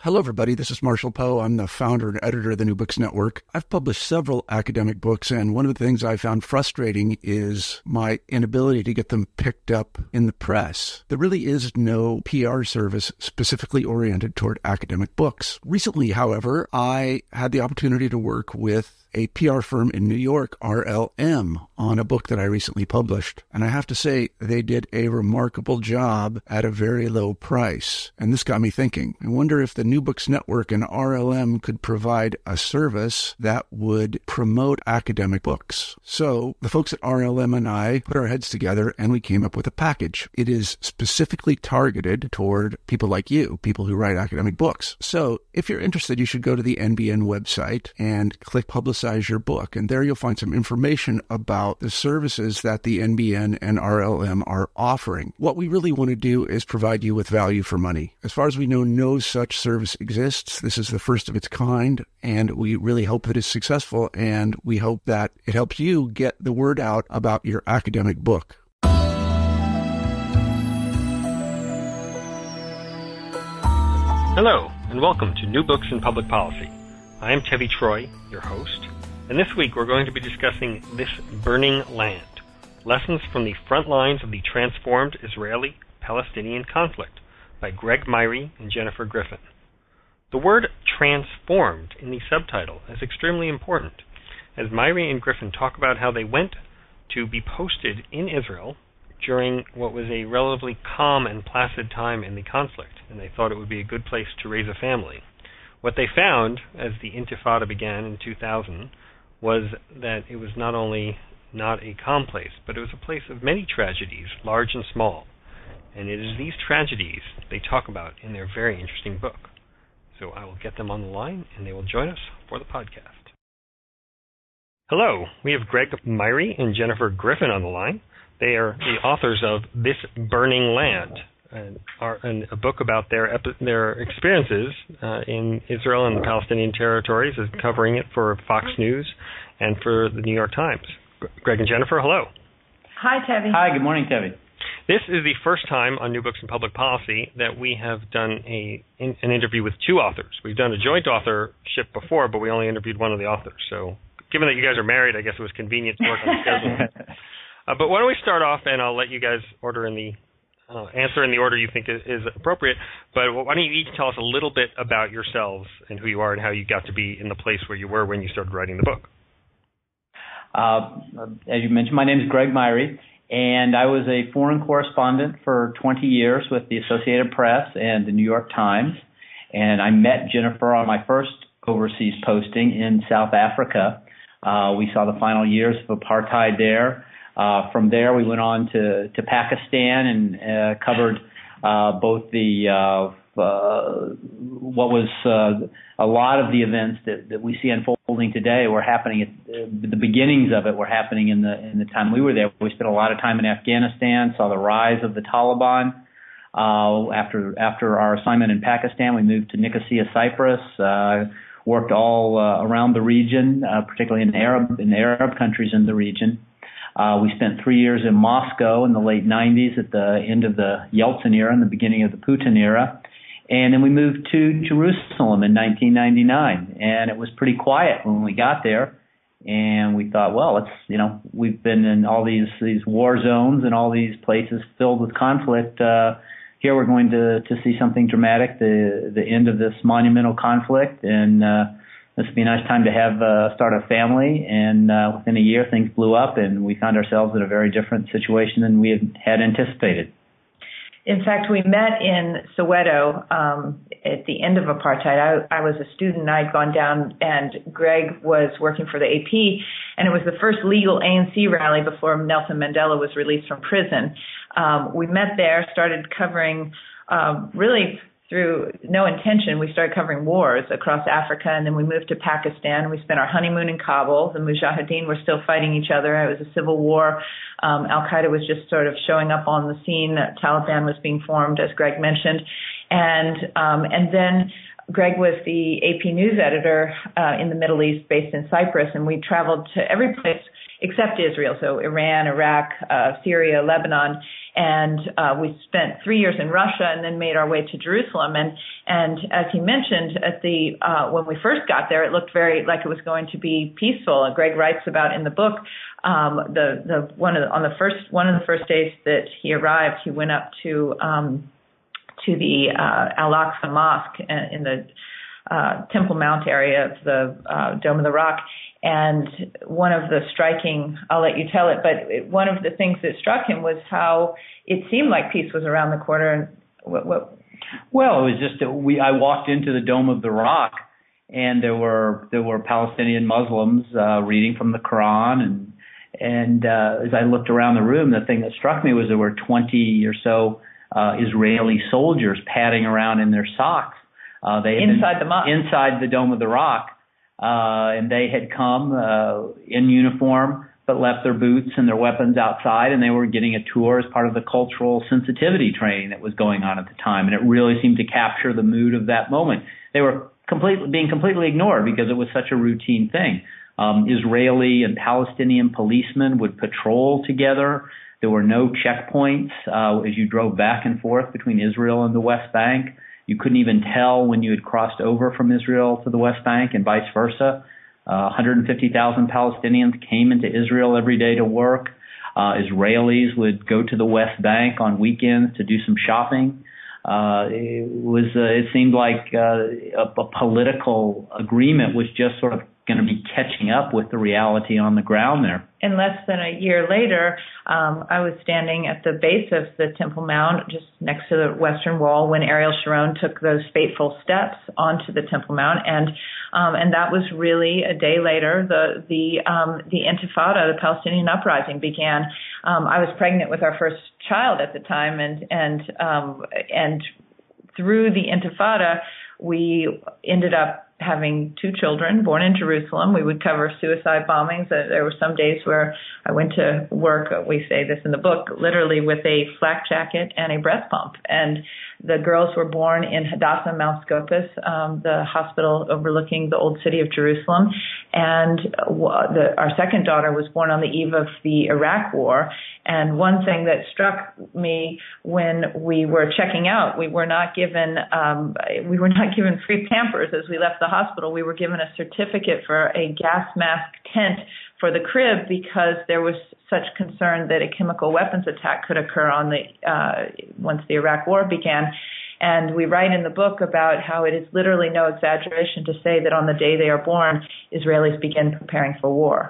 Hello, everybody. This is Marshall Poe. I'm the founder and editor of the New Books Network. I've published several academic books, and one of the things I found frustrating is my inability to get them picked up in the press. There really is no PR service specifically oriented toward academic books. Recently, however, I had the opportunity to work with a PR firm in New York, RLM, on a book that I recently published. And I have to say, they did a remarkable job at a very low price. And this got me thinking. I wonder if the New Books Network and RLM could provide a service that would promote academic books. So the folks at RLM and I put our heads together and we came up with a package. It is specifically targeted toward people like you, people who write academic books. So if you're interested, you should go to the NBN website and click Publicize Your Book. And there you'll find some information about the services that the NBN and RLM are offering. What we really want to do is provide you with value for money. As far as we know, no such service exists. This is the first of its kind, and we really hope that it's successful, and we hope that it helps you get the word out about your academic book. Hello, and welcome to New Books in Public Policy. I am Tevi Troy, your host, and this week we're going to be discussing This Burning Land, Lessons from the Front Lines of the Transformed Israeli-Palestinian Conflict by Greg Myre and Jennifer Griffin. The word transformed in the subtitle is extremely important, as Myre and Griffin talk about how they went to be posted in Israel during what was a relatively calm and placid time in the conflict, and they thought it would be a good place to raise a family. What they found, as the Intifada began in 2000, was that it was not only not a calm place, but it was a place of many tragedies, large and small. And it is these tragedies they talk about in their very interesting book. So I will get them on the line, and they will join us for the podcast. Hello, we have Greg Myre and Jennifer Griffin on the line. They are the authors of This Burning Land, and a book about their experiences in Israel and the Palestinian territories, is covering it for Fox News and for the New York Times. Greg and Jennifer, hello. Hi, Tevi. Hi, good morning, Tevi. This is the first time on New Books in Public Policy that we have done an interview with two authors. We've done a joint authorship before, but we only interviewed one of the authors. So given that you guys are married, I guess it was convenient to work on the schedule. But why don't we start off, and I'll let you guys answer in the order you think is appropriate. But why don't you each tell us a little bit about yourselves and who you are and how you got to be in the place where you were when you started writing the book. As you mentioned, my name is Greg Myre, and I was a foreign correspondent for 20 years with the Associated Press and the New York Times. And I met Jennifer on my first overseas posting in South Africa. We saw the final years of apartheid there. From there, we went on to Pakistan and covered both what was a lot of the events that we see unfolding today were happening the beginnings of it were happening in the time we were there. We spent a lot of time in Afghanistan, saw the rise of the Taliban. After our assignment in Pakistan, we moved to Nicosia, Cyprus. Worked all around the region, particularly in the Arab countries in the region. We spent 3 years in Moscow in the late 90s at the end of the Yeltsin era and the beginning of the Putin era. And then we moved to Jerusalem in 1999. And it was pretty quiet when we got there. And we thought, well, we've been in all these war zones and all these places filled with conflict. Here we're going to see something dramatic, the end of this monumental conflict. And this would be a nice time to start a family, and within a year things blew up, and we found ourselves in a very different situation than we had anticipated. In fact, we met in Soweto at the end of apartheid. I was a student. I'd gone down, and Greg was working for the AP, and it was the first legal ANC rally before Nelson Mandela was released from prison. We met there, started covering really through no intention, we started covering wars across Africa, and then we moved to Pakistan. We spent our honeymoon in Kabul. The Mujahideen were still fighting each other. It was a civil war. Al-Qaeda was just sort of showing up on the scene. Taliban was being formed, as Greg mentioned. And then Greg was the AP news editor in the Middle East based in Cyprus, and we traveled to every place except Israel, so Iran, Iraq, Syria, Lebanon. And we spent 3 years in Russia and then made our way to Jerusalem. And as he mentioned, at the when we first got there, it looked very like it was going to be peaceful. And Greg writes about in the book one of the first days that he arrived, he went up to the Al-Aqsa Mosque in the Temple Mount area of the Dome of the Rock. And one of the striking, I'll let you tell it, but one of the things that struck him was how it seemed like peace was around the corner. And what? Well, it was just that I walked into the Dome of the Rock, and there were Palestinian Muslims reading from the Quran, and as I looked around the room, the thing that struck me was there were 20 or so Israeli soldiers padding around in their socks. Inside the mosque. Inside the Dome of the Rock. And they had come in uniform, but left their boots and their weapons outside, and they were getting a tour as part of the cultural sensitivity training that was going on at the time. And it really seemed to capture the mood of that moment. They were being completely ignored because it was such a routine thing. Israeli and Palestinian policemen would patrol together. There were no checkpoints as you drove back and forth between Israel and the West Bank. You couldn't even tell when you had crossed over from Israel to the West Bank and vice versa. 150,000 Palestinians came into Israel every day to work. Israelis would go to the West Bank on weekends to do some shopping. It seemed like a political agreement was just sort of going to be catching up with the reality on the ground there. And less than a year later, I was standing at the base of the Temple Mount, just next to the Western Wall, when Ariel Sharon took those fateful steps onto the Temple Mount, and that was really a day later. The Intifada, the Palestinian uprising, began. I was pregnant with our first child at the time, and through the Intifada, we ended up having 2 children born in Jerusalem. We would cover suicide bombings. There were some days where I went to work, we say this in the book, literally with a flak jacket and a breast pump. And the girls were born in Hadassah Mount Scopus, the hospital overlooking the old city of Jerusalem. And our second daughter was born on the eve of the Iraq War. And one thing that struck me when we were checking out, we were not given free Pampers as we left the hospital. We were given a certificate for a gas mask tent for the crib because there was such concern that a chemical weapons attack could occur once the Iraq War began. And we write in the book about how it is literally no exaggeration to say that on the day they are born, Israelis begin preparing for war.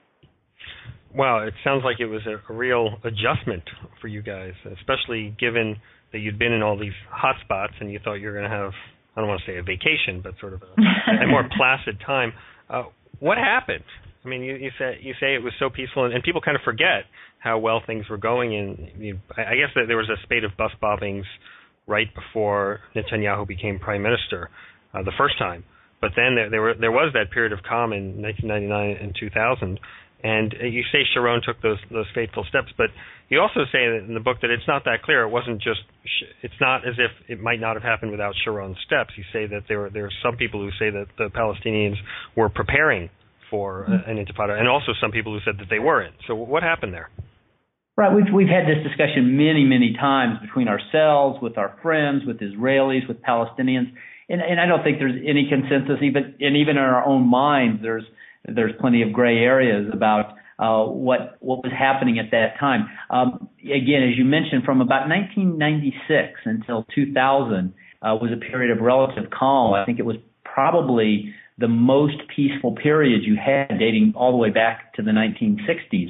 Wow, it sounds like it was a real adjustment for you guys, especially given that you'd been in all these hot spots and you thought you were going to have, I don't want to say a vacation, but sort of a more placid time. What happened? I mean, you say it was so peaceful, and people kind of forget how well things were going. And I guess that there was a spate of bus bombings right before Netanyahu became prime minister the first time. But then there was that period of calm in 1999 and 2000. And you say Sharon took those fateful steps, but you also say in the book that it's not that clear. It wasn't just. It's not as if it might not have happened without Sharon's steps. You say that there are some people who say that the Palestinians were preparing for an intifada, and also some people who said that they weren't. So what happened there? Right, we've had this discussion many times between ourselves, with our friends, with Israelis, with Palestinians, and I don't think there's any consensus. Even in our own minds, there's plenty of gray areas about what was happening at that time. Again, as you mentioned, from about 1996 until 2000 was a period of relative calm. I think it was probably the most peaceful period you had, dating all the way back to the 1960s.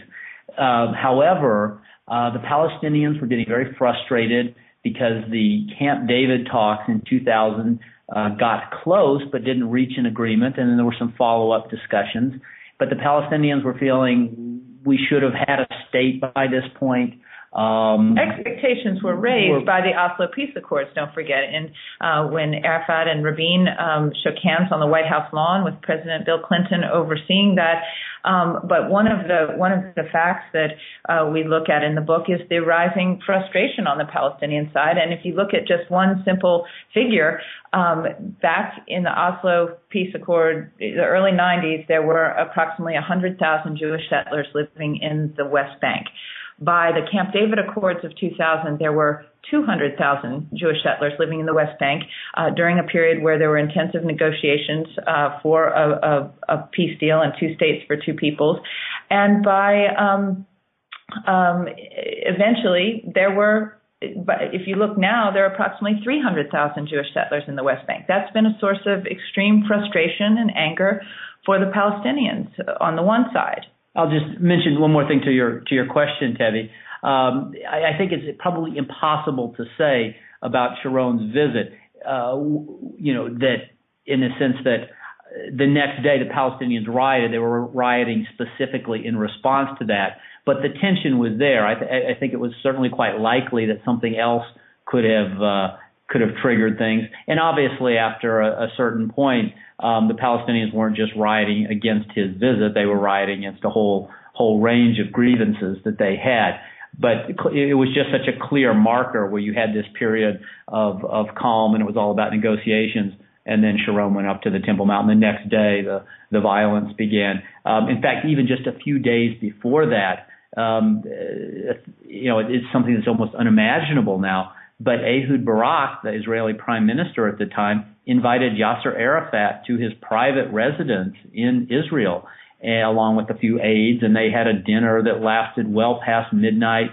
However, the Palestinians were getting very frustrated because the Camp David talks in 2000 got close but didn't reach an agreement, and then there were some follow-up discussions. But the Palestinians were feeling we should have had a state by this point. Expectations were raised by the Oslo Peace Accords, don't forget. And when Arafat and Rabin shook hands on the White House lawn with President Bill Clinton overseeing that. But one of the facts that we look at in the book is the rising frustration on the Palestinian side. And if you look at just one simple figure, back in the Oslo Peace Accord, the early 90s, there were approximately 100,000 Jewish settlers living in the West Bank. by the Camp David Accords of 2000, there were 200,000 Jewish settlers living in the West Bank during a period where there were intensive negotiations for a peace deal and two states for two peoples. And by eventually there were, but if you look now, there are approximately 300,000 Jewish settlers in the West Bank. That's been a source of extreme frustration and anger for the Palestinians on the one side. I'll just mention one more thing to your question, Tevi. I think it's probably impossible to say about Sharon's visit, that in the sense that the next day the Palestinians rioted. They were rioting specifically in response to that. But the tension was there. I think it was certainly quite likely that something else could have triggered things. And obviously, after a certain point, the Palestinians weren't just rioting against his visit; they were rioting against a whole range of grievances that they had. But it was just such a clear marker where you had this period of calm, and it was all about negotiations. And then Sharon went up to the Temple Mount. And the next day, the violence began. In fact, even just a few days before that, it's something that's almost unimaginable now. But Ehud Barak, the Israeli prime minister at the time, invited Yasser Arafat to his private residence in Israel, along with a few aides, and they had a dinner that lasted well past midnight.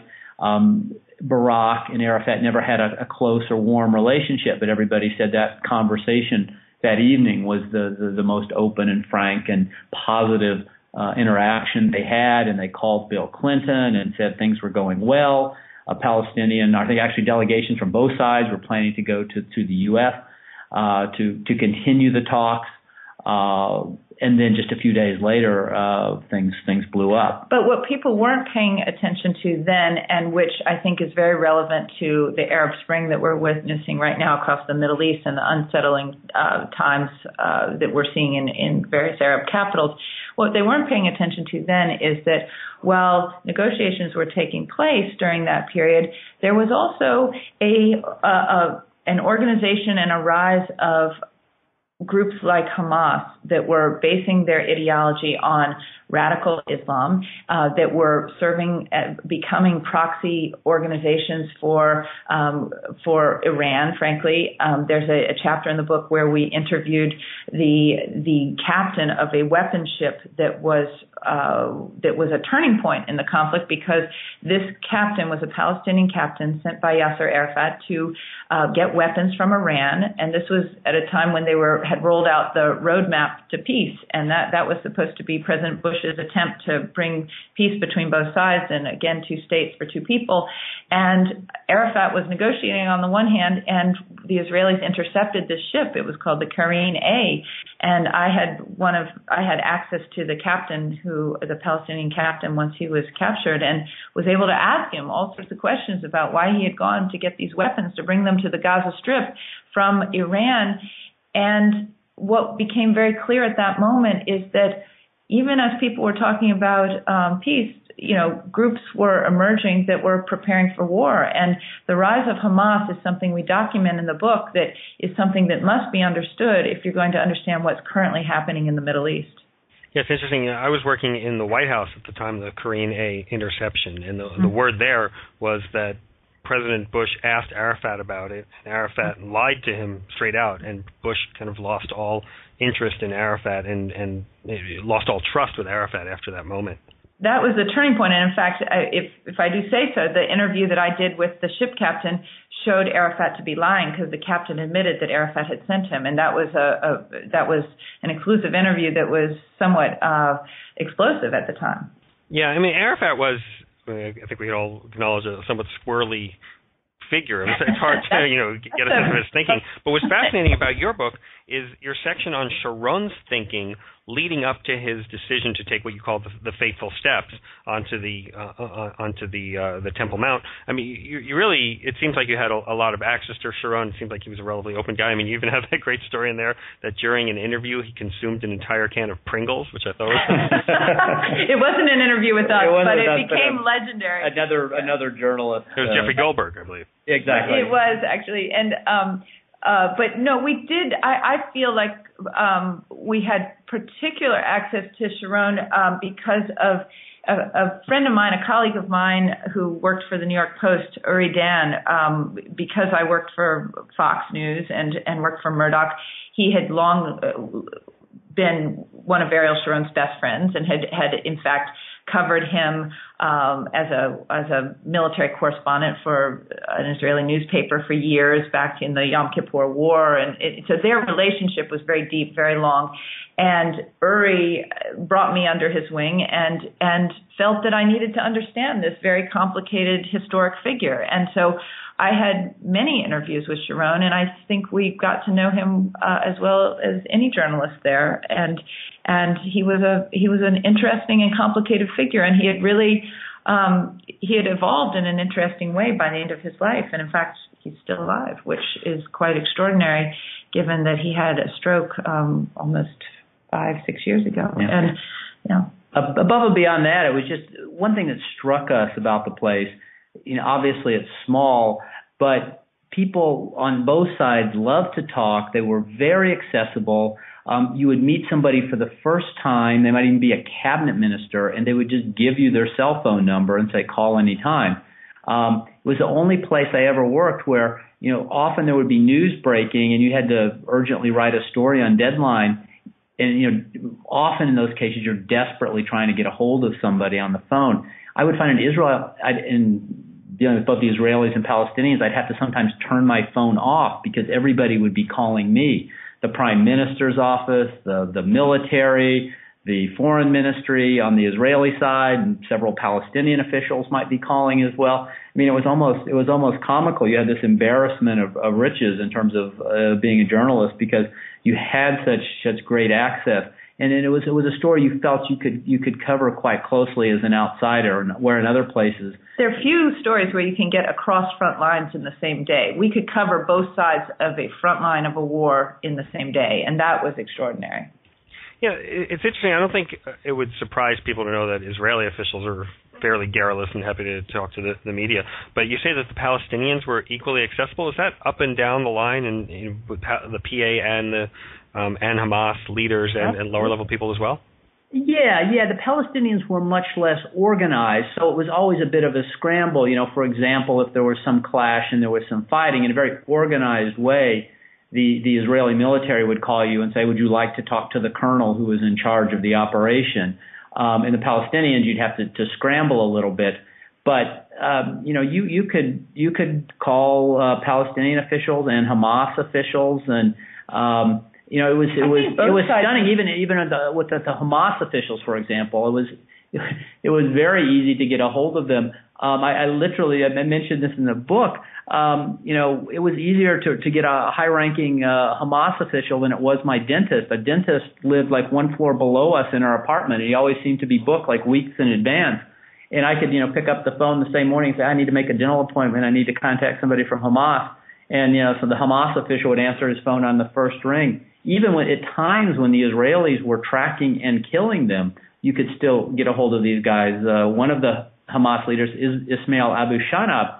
Barak and Arafat never had a close or warm relationship, but everybody said that conversation that evening was the most open and frank and positive interaction they had, and they called Bill Clinton and said things were going well. A Palestinian, I think actually delegations from both sides were planning to go to the U.S. To continue the talks. And then just a few days later, things blew up. But what people weren't paying attention to then, and which I think is very relevant to the Arab Spring that we're witnessing right now across the Middle East and the unsettling times that we're seeing in various Arab capitals, what they weren't paying attention to then is that while negotiations were taking place during that period, there was also an organization and a rise of groups like Hamas that were basing their ideology on radical Islam, that were becoming proxy organizations for Iran. Frankly, there's a chapter in the book where we interviewed the captain of a weapons ship that was a turning point in the conflict, because this captain was a Palestinian captain sent by Yasser Arafat to get weapons from Iran, and this was at a time when they had rolled out the roadmap to peace, and that was supposed to be President Bush's attempt to bring peace between both sides, and again, two states for two people. And Arafat was negotiating on the one hand, and the Israelis intercepted this ship. It was called the Karine A, and I had access to the captain, the Palestinian captain, once he was captured, and was able to ask him all sorts of questions about why he had gone to get these weapons to bring them to the Gaza Strip from Iran. And what became very clear at that moment is that even as people were talking about peace, groups were emerging that were preparing for war. And the rise of Hamas is something we document in the book that is something that must be understood if you're going to understand what's currently happening in the Middle East. Yeah, it's interesting. I was working in the White House at the time of the Karine A interception, and the word there was that President Bush asked Arafat about it, and Arafat lied to him straight out, and Bush kind of lost all interest in Arafat and lost all trust with Arafat after that moment. That was the turning point, and in fact, if I do say so, the interview that I did with the ship captain showed Arafat to be lying, because the captain admitted that Arafat had sent him, and that was an exclusive interview that was somewhat explosive at the time. Yeah, I mean, Arafat was, I think we all acknowledge, a somewhat squirrely figure. It's hard to get a sense of his thinking. But what's fascinating about your book is your section on Sharon's thinking leading up to his decision to take what you call the fateful steps onto the Temple Mount. I mean, you really, it seems like you had a lot of access to Sharon. It seems like he was a relatively open guy. I mean, you even have that great story in there that during an interview he consumed an entire can of Pringles, which I thought was... It wasn't an interview with us, but it became legendary. Another journalist. It was Jeffrey Goldberg, I believe. Exactly. It was, actually. And But no, we did. I feel like we had particular access to Sharon because of a friend of mine, a colleague of mine who worked for the New York Post, Uri Dan, because I worked for Fox News and worked for Murdoch. He had long been one of Ariel Sharon's best friends and had in fact covered him as a military correspondent for an Israeli newspaper for years back in the Yom Kippur War, and so their relationship was very deep, very long. And Uri brought me under his wing and felt that I needed to understand this very complicated historic figure. And so I had many interviews with Sharon, and I think we got to know him as well as any journalist there. And he was an interesting and complicated figure, and he had really he had evolved in an interesting way by the end of his life. And in fact, he's still alive, which is quite extraordinary, given that he had a stroke almost 5-6 years ago. Yeah. And above and beyond that, it was just one thing that struck us about the place. Obviously it's small, but people on both sides loved to talk. They were very accessible. You would meet somebody for the first time. They might even be a cabinet minister, and they would just give you their cell phone number and say, call anytime. It was the only place I ever worked where, often there would be news breaking and you had to urgently write a story on deadline. And, often in those cases, you're desperately trying to get a hold of somebody on the phone. I would find in Israel, in dealing with both the Israelis and Palestinians, I'd have to sometimes turn my phone off because everybody would be calling me. The prime minister's office, the military, the foreign ministry on the Israeli side, and several Palestinian officials might be calling as well. I mean, it was almost comical. You had this embarrassment of riches in terms of being a journalist because you had such great access. And it was a story you felt you could cover quite closely as an outsider, where in other places there are few stories where you can get across front lines in the same day. We could cover both sides of a front line of a war in the same day, and that was extraordinary. Yeah, it's interesting. I don't think it would surprise people to know that Israeli officials are fairly garrulous and happy to talk to the media. But you say that the Palestinians were equally accessible. Is that up and down the line with the PA and Hamas leaders and lower level people as well? Yeah. The Palestinians were much less organized, so it was always a bit of a scramble. For example, if there was some clash and there was some fighting in a very organized way, the Israeli military would call you and say, would you like to talk to the colonel who was in charge of the operation? And the Palestinians, you'd have to scramble a little bit. But, you could call Palestinian officials and Hamas officials, and it was stunning. Even with the Hamas officials, for example, it was very easy to get a hold of them. I mentioned this in the book. It was easier to get a high-ranking Hamas official than it was my dentist. A dentist lived like one floor below us in our apartment, and he always seemed to be booked like weeks in advance. And I could, pick up the phone the same morning and say, I need to make a dental appointment. I need to contact somebody from Hamas. And, so the Hamas official would answer his phone on the first ring. Even at times when the Israelis were tracking and killing them, you could still get a hold of these guys. One of the Hamas leaders is Ismail Abu Shanab.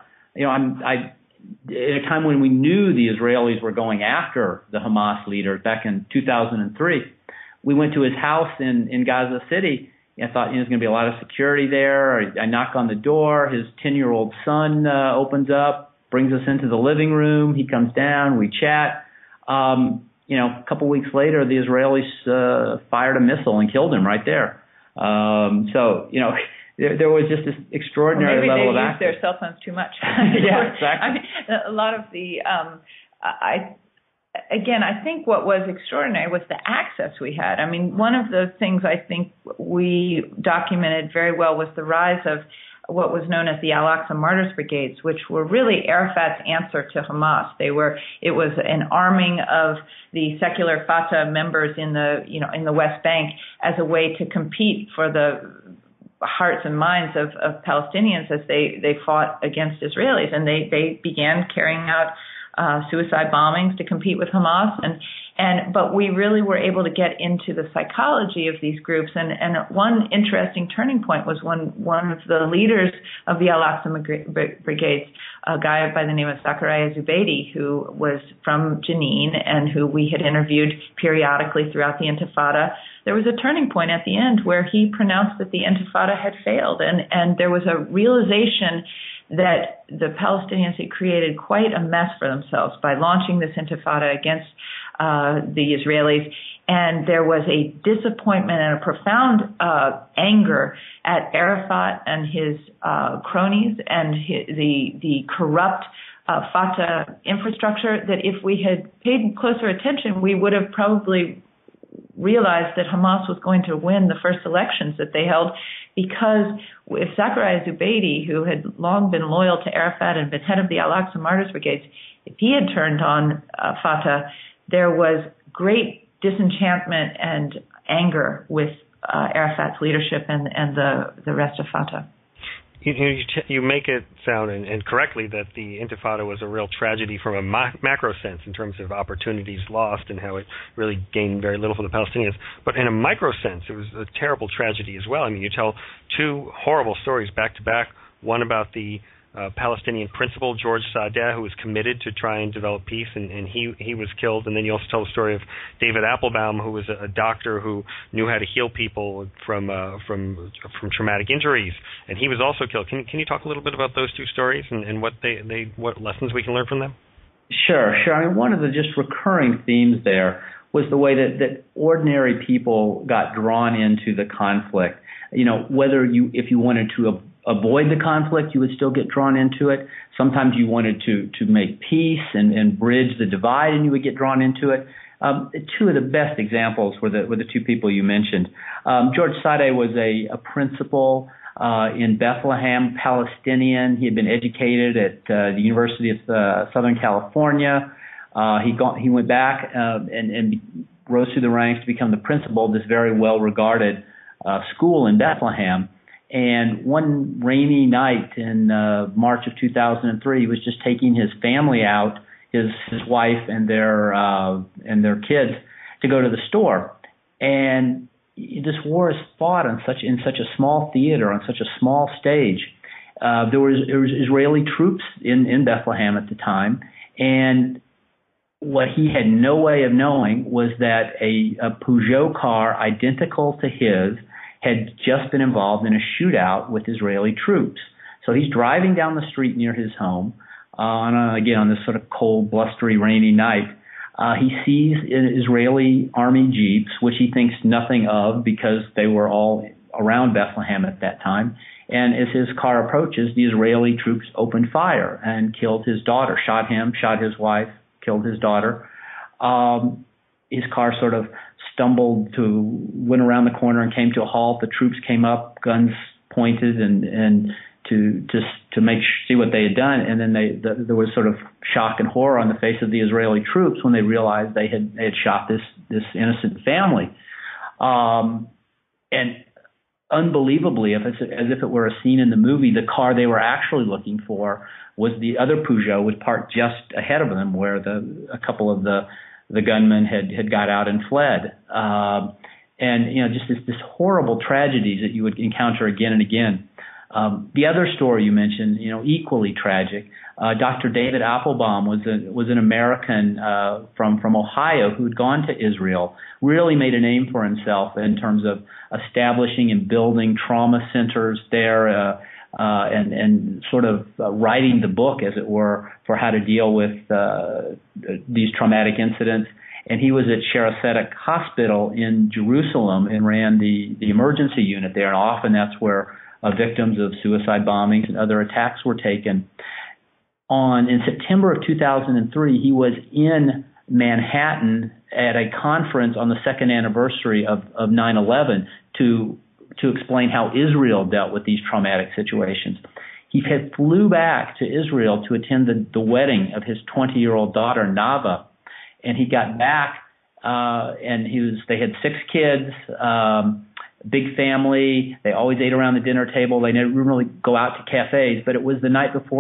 At a time when we knew the Israelis were going after the Hamas leader back in 2003, we went to his house in Gaza City. I thought there's going to be a lot of security there. I knock on the door. His 10-year-old son opens up, brings us into the living room. He comes down. We chat. A couple weeks later, the Israelis fired a missile and killed him right there. There was just this extraordinary level of access. Maybe they use their cell phones too much. Yeah, exactly. I mean, a lot of the I think what was extraordinary was the access we had. I mean, one of the things I think we documented very well was the rise of what was known as the Al-Aqsa Martyrs Brigades, which were really Arafat's answer to Hamas. It was an arming of the secular Fatah members in the West Bank as a way to compete for the hearts and minds of Palestinians as they fought against Israelis. And they began carrying out suicide bombings to compete with Hamas, but we really were able to get into the psychology of these groups. And one interesting turning point was when one of the leaders of the Al-Aqsa Brigades, a guy by the name of Zakaria Zubeidi, who was from Jenin and who we had interviewed periodically throughout the Intifada, there was a turning point at the end where he pronounced that the Intifada had failed. And there was a realization that the Palestinians had created quite a mess for themselves by launching this Intifada against the Israelis. And there was a disappointment and a profound anger at Arafat and his cronies and the corrupt Fatah infrastructure that if we had paid closer attention, we would have probably realized that Hamas was going to win the first elections that they held, because if Zakaria Zubeidi, who had long been loyal to Arafat and been head of the Al-Aqsa Martyrs Brigades, if he had turned on Fatah, there was great disenchantment and anger with Arafat's leadership and the rest of Fatah. You make it sound, and correctly, that the Intifada was a real tragedy from a macro sense in terms of opportunities lost and how it really gained very little for the Palestinians. But in a micro sense, it was a terrible tragedy as well. I mean, you tell two horrible stories back to back, one about the Palestinian principal, George Saadeh, who was committed to try and develop peace, and he was killed. And then you also tell the story of David Applebaum, who was a doctor who knew how to heal people from traumatic injuries, and he was also killed. Can you talk a little bit about those two stories and what what lessons we can learn from them? Sure. I mean, one of the just recurring themes there was the way that ordinary people got drawn into the conflict. You know, if you wanted to avoid the conflict, you would still get drawn into it. Sometimes you wanted to make peace and bridge the divide, and you would get drawn into it. Two of the best examples were the two people you mentioned. George Saadeh was a principal in Bethlehem, Palestinian. He had been educated at the University of Southern California. He went back and rose through the ranks to become the principal of this very well-regarded school in Bethlehem. And one rainy night in March of 2003, he was just taking his family out, his wife and their kids, to go to the store. And this war is fought in such a small theater, on such a small stage. There was Israeli troops in Bethlehem at the time, and what he had no way of knowing was that a Peugeot car identical to his had just been involved in a shootout with Israeli troops. So he's driving down the street near his home on this sort of cold, blustery, rainy night. He sees Israeli army jeeps, which he thinks nothing of because they were all around Bethlehem at that time. And as his car approaches, the Israeli troops opened fire and killed his daughter, shot him, shot his wife, killed his daughter. His car sort of went around the corner and came to a halt. The troops came up, guns pointed, and to see what they had done. And then there was sort of shock and horror on the face of the Israeli troops when they realized they had shot this innocent family. And unbelievably, as if it were a scene in the movie, the car they were actually looking for was the other Peugeot, was parked just ahead of them, where a couple of the gunmen had got out and fled. And, you know, just this horrible tragedies that you would encounter again and again. The other story you mentioned, you know, equally tragic. Dr. David Applebaum was an American from Ohio who had gone to Israel, really made a name for himself in terms of establishing and building trauma centers there, and sort of writing the book, as it were, for how to deal with these traumatic incidents. And he was at Shaare Zedek Hospital in Jerusalem and ran the emergency unit there. And often that's where victims of suicide bombings and other attacks were taken. In September of 2003, he was in Manhattan at a conference on the second anniversary of 9/11 to explain how Israel dealt with these traumatic situations. He had flew back to Israel to attend the wedding of his 20-year-old daughter, Nava. And he got back, and they had 6 kids, big family. They always ate around the dinner table. They didn't really go out to cafes, but it was the night before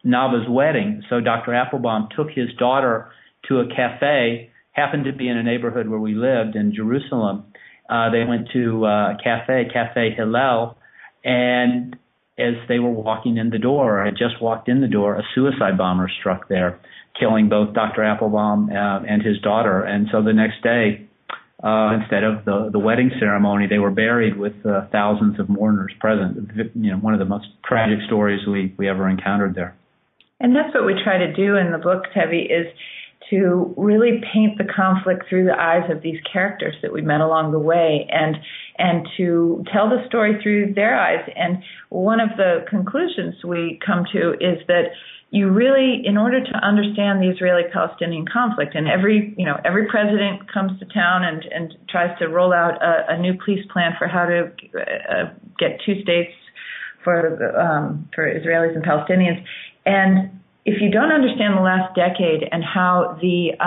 Nava's wedding. So Dr. Applebaum took his daughter to a cafe, happened to be in a neighborhood where we lived in Jerusalem. They went to Cafe Hillel, and as they were walking in the door, I had just walked in the door, a suicide bomber struck there, killing both Dr. Applebaum and his daughter. And so the next day, instead of the wedding ceremony, they were buried with thousands of mourners present. One of the most tragic stories we ever encountered there. And that's what we try to do in the book, Tevi, is to really paint the conflict through the eyes of these characters that we met along the way, and to tell the story through their eyes. And one of the conclusions we come to is that you really, in order to understand the Israeli-Palestinian conflict, and every president comes to town and tries to roll out a new peace plan for how to get two states for Israelis and Palestinians. And if you don't understand the last decade and how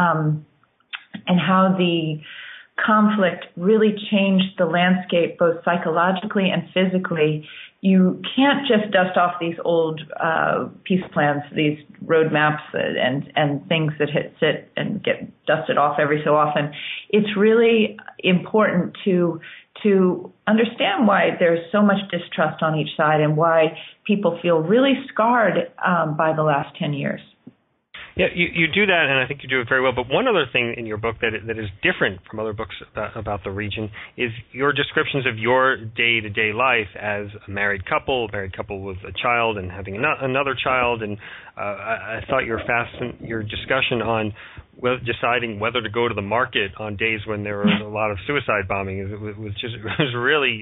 the conflict really changed the landscape both psychologically and physically, you can't just dust off these old peace plans, these roadmaps and things that sit and get dusted off every so often. It's really important to understand why there's so much distrust on each side and why people feel really scarred by the last 10 years. Yeah, you do that, and I think you do it very well. But one other thing in your book that is different from other books about the region is your descriptions of your day-to-day life as a married couple with a child and having another child. And I thought your discussion on deciding whether to go to the market on days when there was a lot of suicide bombing was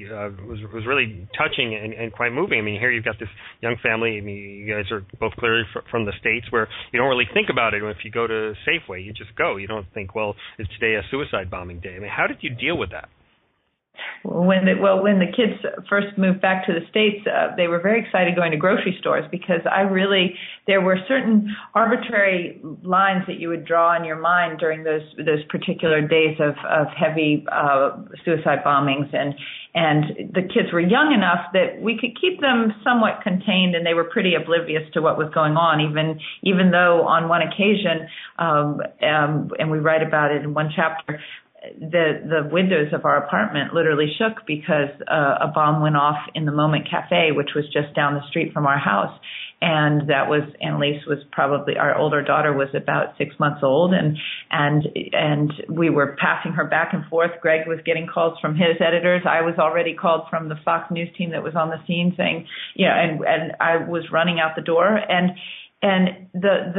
really touching and quite moving. I mean, here you've got this young family. I mean, you guys are both clearly from the States, where you don't really think about it. If you go to Safeway, you just go. You don't think, well, is today a suicide bombing day? I mean, how did you deal with that? When the kids first moved back to the States, they were very excited going to grocery stores because there were certain arbitrary lines that you would draw in your mind during those particular days of heavy suicide bombings, and the kids were young enough that we could keep them somewhat contained, and they were pretty oblivious to what was going on, even though on one occasion, and we write about it in one chapter, the windows of our apartment literally shook because a bomb went off in the Moment Cafe, which was just down the street from our house. And that was, Annalise was probably, our older daughter was about 6 months old, and we were passing her back and forth. Greg was getting calls from his editors. I was already called from the Fox News team that was on the scene saying, and I was running out the door, and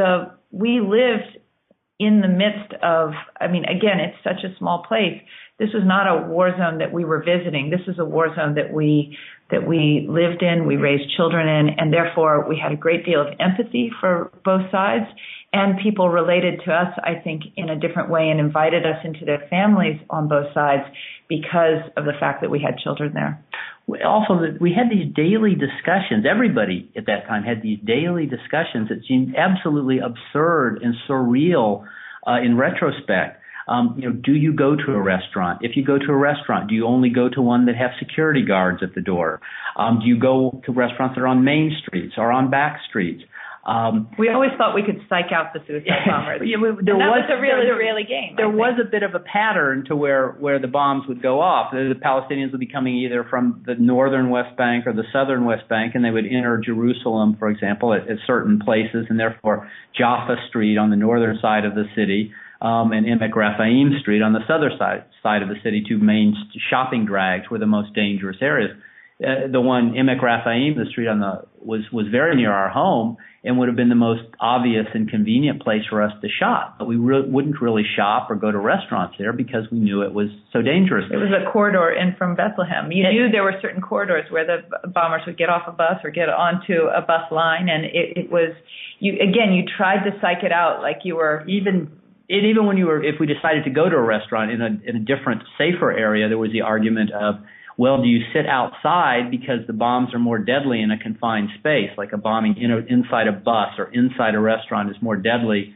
we lived in the midst of, I mean, again, it's such a small place. This was not a war zone that we were visiting. This is a war zone that we lived in, we raised children in, and therefore we had a great deal of empathy for both sides, and people related to us, I think, in a different way and invited us into their families on both sides because of the fact that we had children there. Also, we had these daily discussions. Everybody at that time had these daily discussions that seemed absolutely absurd and surreal in retrospect. Do you go to a restaurant? If you go to a restaurant, do you only go to one that have security guards at the door? Do you go to restaurants that are on main streets or on back streets? We always thought we could psych out the suicide bombers. That was a really game. There was a bit of a pattern to where the bombs would go off. The Palestinians would be coming either from the northern West Bank or the southern West Bank, and they would enter Jerusalem, for example, at certain places, and therefore Jaffa Street on the northern side of the city, and Emek Raphaim Street on the southern side of the city, two main shopping drags, were the most dangerous areas. The one Emek Raphaim, the street was very near our home and would have been the most obvious and convenient place for us to shop. But we wouldn't really shop or go to restaurants there because we knew it was so dangerous. It was a corridor in from Bethlehem. You knew there were certain corridors where the bombers would get off a bus or get onto a bus line, and it was you tried to psych it out like you were even when you were, if we decided to go to a restaurant in a different, safer area, there was the argument of, well, do you sit outside because the bombs are more deadly in a confined space, like a bombing inside a bus or inside a restaurant is more deadly.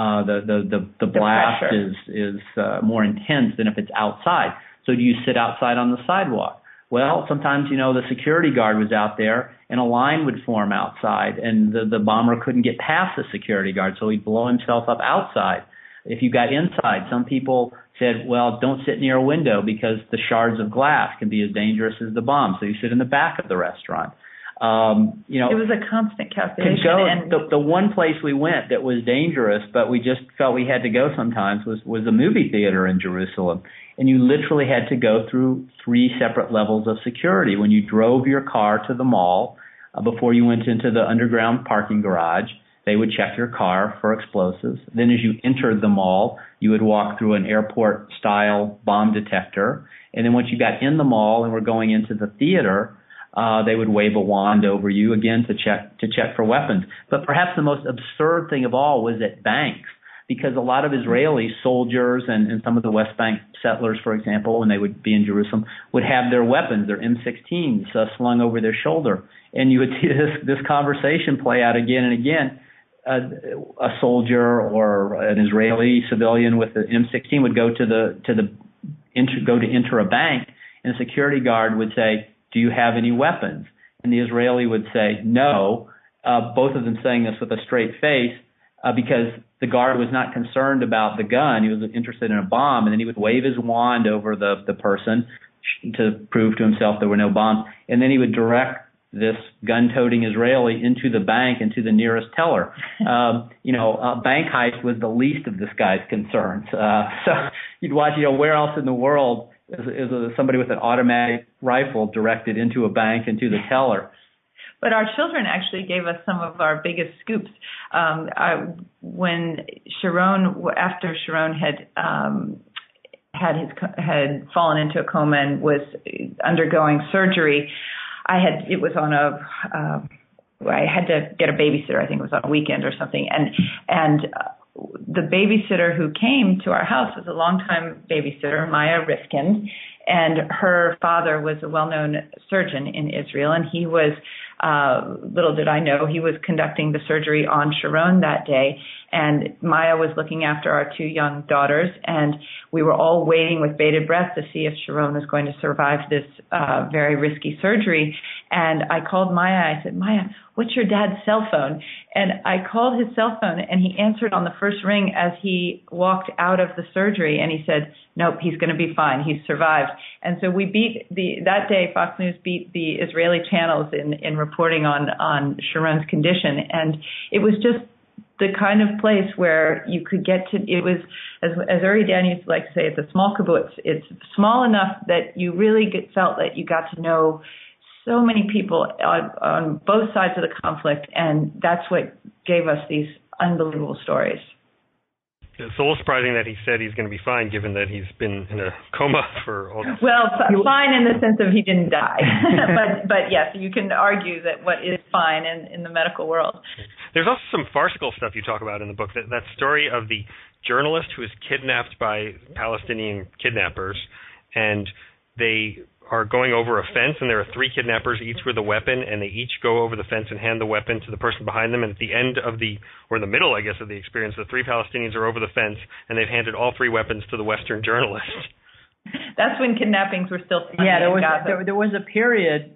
The blast is more intense than if it's outside. So do you sit outside on the sidewalk? Well, sometimes, the security guard was out there and a line would form outside and the bomber couldn't get past the security guard, so he'd blow himself up outside. If you got inside, some people said, well, don't sit near a window because the shards of glass can be as dangerous as the bomb, so you sit in the back of the restaurant. It was a constant calculation. The one place we went that was dangerous, but we just felt we had to go sometimes, was a movie theater in Jerusalem. And you literally had to go through 3 separate levels of security. When you drove your car to the mall, before you went into the underground parking garage, they would check your car for explosives. Then as you entered the mall, you would walk through an airport-style bomb detector. And then once you got in the mall and were going into the theater, they would wave a wand over you again to check for weapons. But perhaps the most absurd thing of all was at banks, because a lot of Israeli soldiers and some of the West Bank settlers, for example, when they would be in Jerusalem, would have their weapons, their M16s, slung over their shoulder. And you would see this conversation play out again and again. A soldier or an Israeli civilian with an M16 would go to enter a bank, and a security guard would say, "Do you have any weapons?" And the Israeli would say, "No." Both of them saying this with a straight face, because the guard was not concerned about the gun. He was interested in a bomb, and then he would wave his wand over the person to prove to himself there were no bombs, and then he would direct this gun-toting Israeli into the bank and to the nearest teller. A bank heist was the least of this guy's concerns. So you'd watch, where else in the world is somebody with an automatic rifle directed into a bank and to the teller? But our children actually gave us some of our biggest scoops. When after Sharon had fallen into a coma and was undergoing surgery, I had to get a babysitter. I think it was on a weekend or something, and the babysitter who came to our house was a longtime babysitter, Maya Rifkind, and her father was a well-known surgeon in Israel, and he was, little did I know, he was conducting the surgery on Sharon that day, and Maya was looking after our 2 young daughters, and we were all waiting with bated breath to see if Sharon was going to survive this very risky surgery. And I called Maya. I said, "Maya, what's your dad's cell phone?" And I called his cell phone, and he answered on the first ring as he walked out of the surgery, and he said, "Nope, he's going to be fine. He's survived." And so we that day, Fox News beat the Israeli channels in reporting on Sharon's condition. And it was just the kind of place where you could get to, it was, as Uri Dan used to like to say, it's a small kibbutz. It's small enough that you really felt that you got to know so many people on both sides of the conflict, and that's what gave us these unbelievable stories. It's a little surprising that he said he's going to be fine, given that he's been in a coma for all this. Well, fine in the sense of he didn't die. but yes, you can argue that what is fine in the medical world. There's also some farcical stuff you talk about in the book. That story of the journalist who is kidnapped by Palestinian kidnappers, and they are going over a fence, and there are 3 kidnappers, each with a weapon, and they each go over the fence and hand the weapon to the person behind them, and at the end of or in the middle, I guess, of the experience, the 3 Palestinians are over the fence, and they've handed all 3 weapons to the Western journalist. That's when kidnappings were still funny. Yeah, there was a period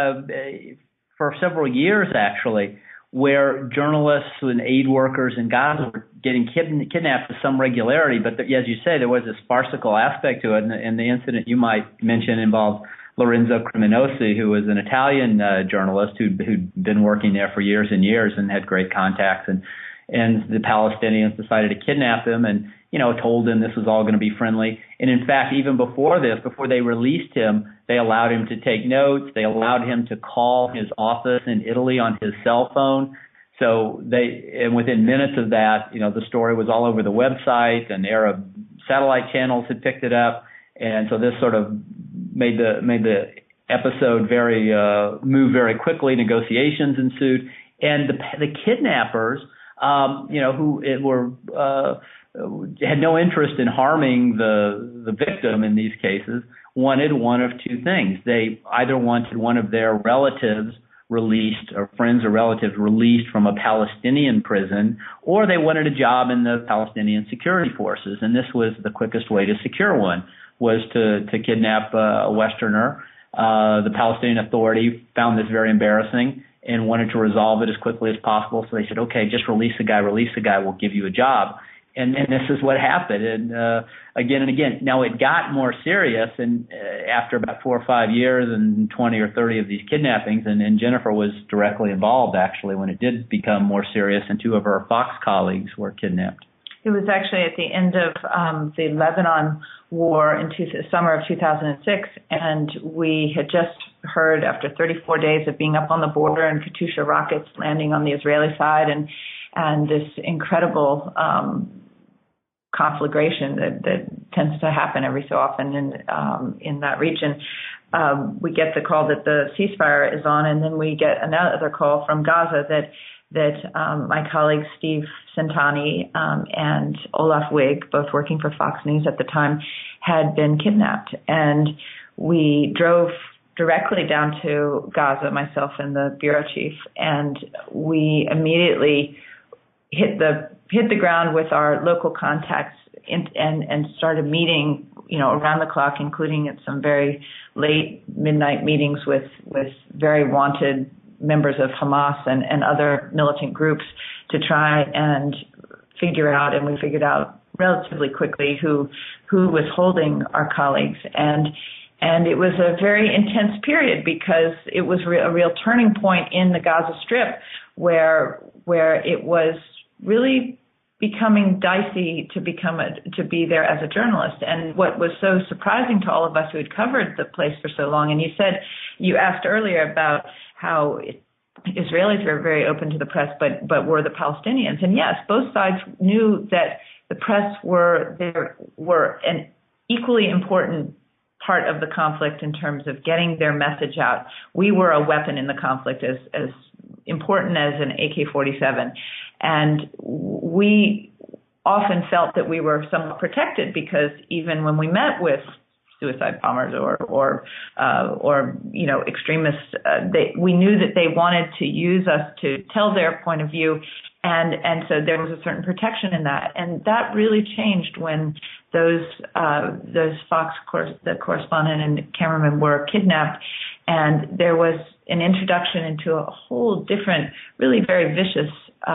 for several years, actually, where journalists and aid workers in Gaza were getting kidnapped with some regularity. But as you say, there was this farcical aspect to it. And the incident you might mention involved Lorenzo Criminosi, who was an Italian journalist who'd been working there for years and years and had great contacts. And the Palestinians decided to kidnap him and, told him this was all going to be friendly. And in fact, even before they released him, they allowed him to take notes. They allowed him to call his office in Italy on his cell phone. So and within minutes of that, the story was all over the website, and Arab satellite channels had picked it up. And so this sort of made the episode move very quickly. Negotiations ensued. And the kidnappers, had no interest in harming the victim in these cases, wanted one of 2 things. They either wanted one of their relatives released, or friends or relatives released from a Palestinian prison, or they wanted a job in the Palestinian security forces. And this was the quickest way to secure one, was to kidnap a Westerner The Palestinian Authority found this very embarrassing and wanted to resolve it as quickly as possible. So they said, okay, just release the guy, we'll give you a job. And this is what happened. And again and again. Now, it got more serious and after about 4 or 5 years and 20 or 30 of these kidnappings. And Jennifer was directly involved, actually, when it did become more serious, and 2 of her Fox colleagues were kidnapped. It was actually at the end of the Lebanon war in summer of 2006, and we had just heard after 34 days of being up on the border and Katyusha rockets landing on the Israeli side and this incredible conflagration that tends to happen every so often in that region. We get the call that the ceasefire is on, and then we get another call from Gaza that my colleagues Steve Centani and Olaf Wig, both working for Fox News at the time, had been kidnapped. And we drove directly down to Gaza, myself and the bureau chief, and we immediately hit the ground with our local contacts and started meeting, around the clock, including at some very late midnight meetings with very wanted members of Hamas and other militant groups to try and figure out, and we figured out relatively quickly who was holding our colleagues. And it was a very intense period because it was a real turning point in the Gaza Strip where it was really becoming dicey to be there as a journalist. And what was so surprising to all of us who had covered the place for so long, and you asked earlier about how Israelis were very open to the press, but were the Palestinians. And yes, both sides knew that the press were an equally important part of the conflict in terms of getting their message out. We were a weapon in the conflict as important as an AK-47. And we often felt that we were somewhat protected because even when we met with suicide bombers or extremists, we knew that they wanted to use us to tell their point of view. And so there was a certain protection in that. And that really changed when those Fox, the correspondent and cameraman were kidnapped. And there was an introduction into a whole different, really very vicious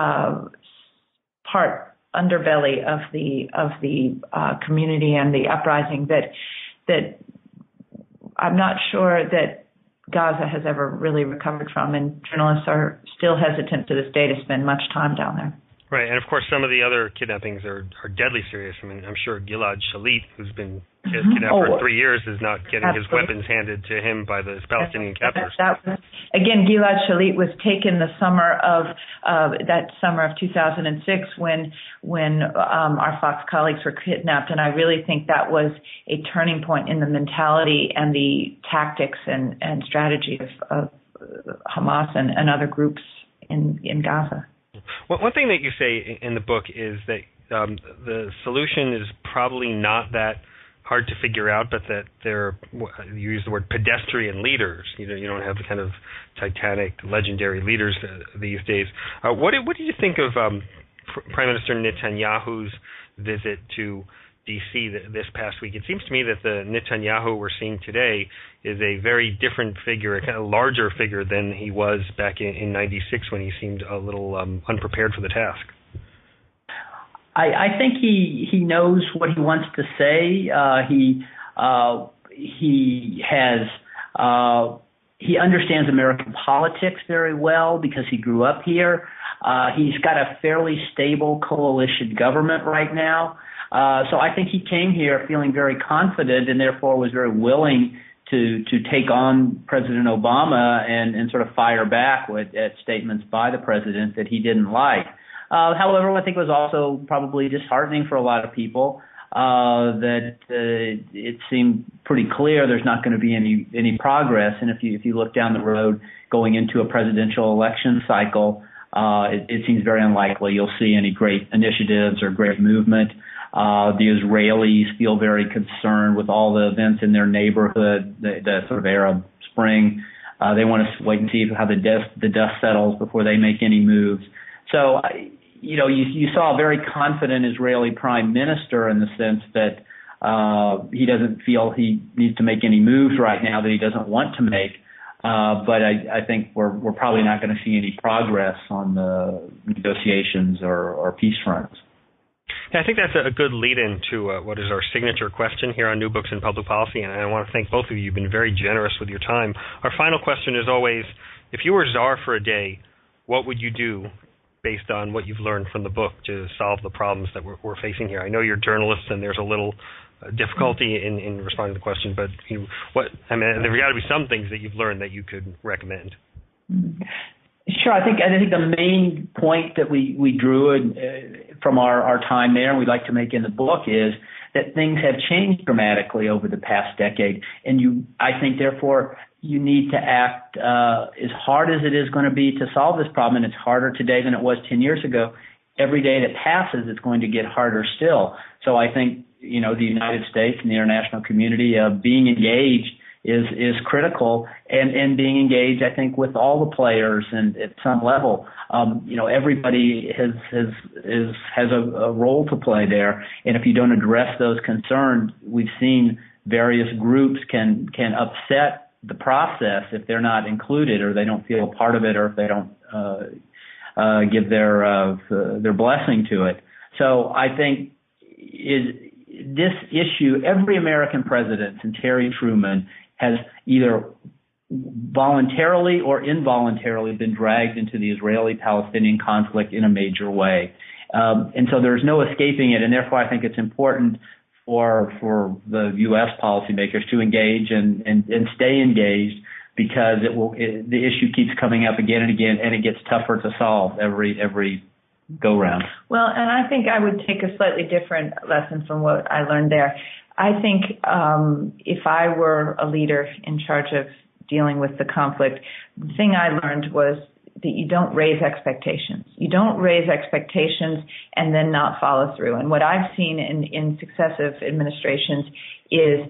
underbelly of the community and the uprising that I'm not sure that Gaza has ever really recovered from, and journalists are still hesitant to this day to spend much time down there. Right, and of course some of the other kidnappings are deadly serious. I mean, I'm sure Gilad Shalit, who's been kidnapped for 3 years, is not getting his weapons handed to him by the Palestinian captors. Again, Gilad Shalit was taken the summer of 2006 when our Fox colleagues were kidnapped, and I really think that was a turning point in the mentality and the tactics and strategy of Hamas and other groups in Gaza. Well, one thing that you say in the book is that the solution is probably not that hard to figure out, but that you use the word pedestrian leaders. You don't have the kind of titanic, legendary leaders these days. What do you think of Prime Minister Netanyahu's visit to D.C. this past week? It seems to me that the Netanyahu we're seeing today is a very different figure, a kind of larger figure than he was back in 96 when he seemed a little unprepared for the task. I think he knows what he wants to say. He understands American politics very well because he grew up here. He's got a fairly stable coalition government right now. So I think he came here feeling very confident and therefore was very willing to take on President Obama and sort of fire back at statements by the president that he didn't like. However, I think it was also probably disheartening for a lot of people that it seemed pretty clear there's not going to be any progress. And if you look down the road going into a presidential election cycle, it seems very unlikely you'll see any great initiatives or great movement. The Israelis feel very concerned with all the events in their neighborhood, the sort of Arab Spring. They want to wait and see how the dust settles before they make any moves. So, you saw a very confident Israeli prime minister in the sense that He doesn't feel he needs to make any moves right now that he doesn't want to make. But I think we're probably not going to see any progress on the negotiations or peace fronts. Yeah, I think that's a good lead-in to what is our signature question here on New Books in Public Policy, and I want to thank both of you. You've been very generous with your time. Our final question is always, if you were czar for a day, what would you do based on what you've learned from the book to solve the problems that we're facing here? I know you're journalists, and there's a little difficulty in responding to the question, but there's got to be some things that you've learned that you could recommend. Sure. I think the main point that we drew from our time there, and we'd like to make in the book, is that things have changed dramatically over the past decade, and I think therefore you need to act as hard as it is going to be to solve this problem, and it's harder today than it was 10 years ago. Every day that passes, it's going to get harder still. So I think the United States and the international community being engaged is critical, and being engaged, I think, with all the players and at some level. Everybody has a role to play there, and if you don't address those concerns, we've seen various groups can upset the process if they're not included, or they don't feel a part of it, or if they don't give their blessing to it. So I think this issue, every American president since Harry Truman has either voluntarily or involuntarily been dragged into the Israeli-Palestinian conflict in a major way. And so there's no escaping it, and therefore I think it's important for the U.S. policymakers to engage and stay engaged, because the issue keeps coming up again and again, and it gets tougher to solve every go-round. Well, and I think I would take a slightly different lesson from what I learned there. I think if I were a leader in charge of dealing with the conflict, the thing I learned was that you don't raise expectations. You don't raise expectations and then not follow through. And what I've seen in successive administrations is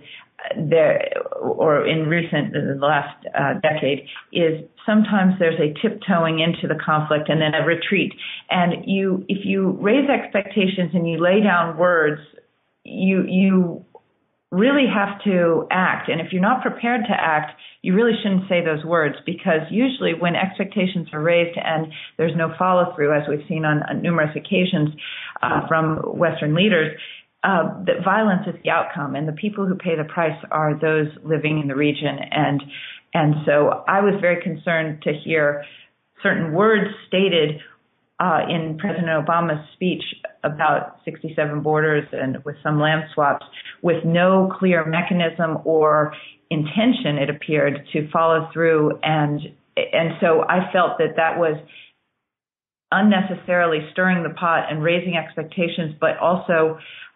the last decade, is sometimes there's a tiptoeing into the conflict and then a retreat. And if you raise expectations and you lay down words, you really have to act. And if you're not prepared to act, you really shouldn't say those words, because usually when expectations are raised and there's no follow-through, as we've seen on numerous occasions from Western leaders, that violence is the outcome, and the people who pay the price are those living in the region. And so I was very concerned to hear certain words stated in President Obama's speech about 67 borders and with some land swaps, with no clear mechanism or intention, it appeared, to follow through. And so I felt that was unnecessarily stirring the pot and raising expectations, but also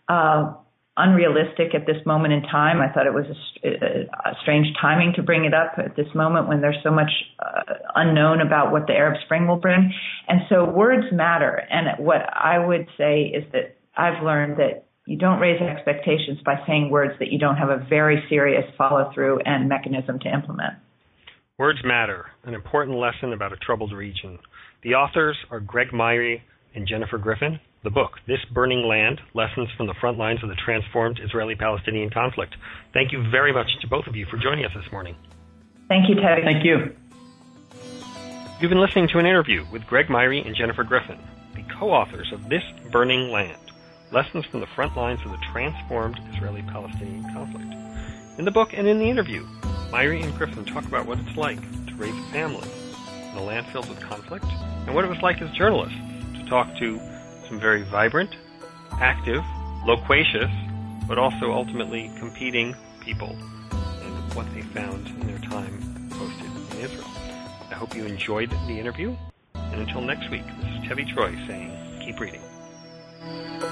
unrealistic at this moment in time. I thought it was a strange timing to bring it up at this moment when there's so much unknown about what the Arab Spring will bring. And so words matter. And what I would say is that I've learned that you don't raise expectations by saying words that you don't have a very serious follow-through and mechanism to implement. Words matter, an important lesson about a troubled region. The authors are Greg Myre and Jennifer Griffin. The book, This Burning Land, Lessons from the Front Lines of the Transformed Israeli-Palestinian Conflict. Thank you very much to both of you for joining us this morning. Thank you, Ted. Thank you. You've been listening to an interview with Greg Myre and Jennifer Griffin, the co-authors of This Burning Land, Lessons from the Front Lines of the Transformed Israeli-Palestinian Conflict. In the book and in the interview, Myre and Griffin talk about what it's like to raise a family in a land filled with conflict, and what it was like as journalists to talk to some very vibrant, active, loquacious, but also ultimately competing people, and what they found in their time posted in Israel. I hope you enjoyed the interview, and until next week, this is Tevi Troy saying, keep reading.